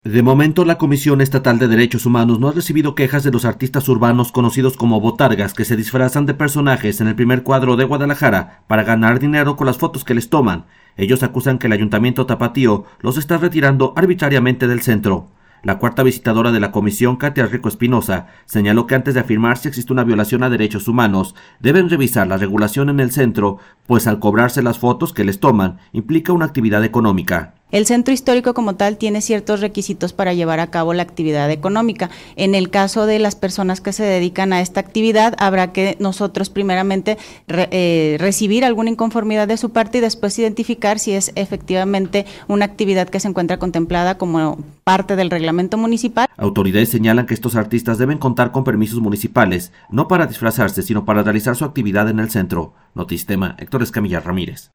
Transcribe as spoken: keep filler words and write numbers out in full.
De momento, la Comisión Estatal de Derechos Humanos no ha recibido quejas de los artistas urbanos conocidos como botargas que se disfrazan de personajes en el primer cuadro de Guadalajara para ganar dinero con las fotos que les toman. Ellos acusan que el Ayuntamiento Tapatío los está retirando arbitrariamente del centro. La cuarta visitadora de la comisión, Katia Rico Espinosa, señaló que antes de afirmar si existe una violación a derechos humanos, deben revisar la regulación en el centro, pues al cobrarse las fotos que les toman, implica una actividad económica. El centro histórico como tal tiene ciertos requisitos para llevar a cabo la actividad económica. En el caso de las personas que se dedican a esta actividad, habrá que nosotros primeramente re, eh, recibir alguna inconformidad de su parte y después identificar si es efectivamente una actividad que se encuentra contemplada como parte del reglamento municipal. Autoridades señalan que estos artistas deben contar con permisos municipales, no para disfrazarse, sino para realizar su actividad en el centro. Notistema, Héctor Escamilla Ramírez.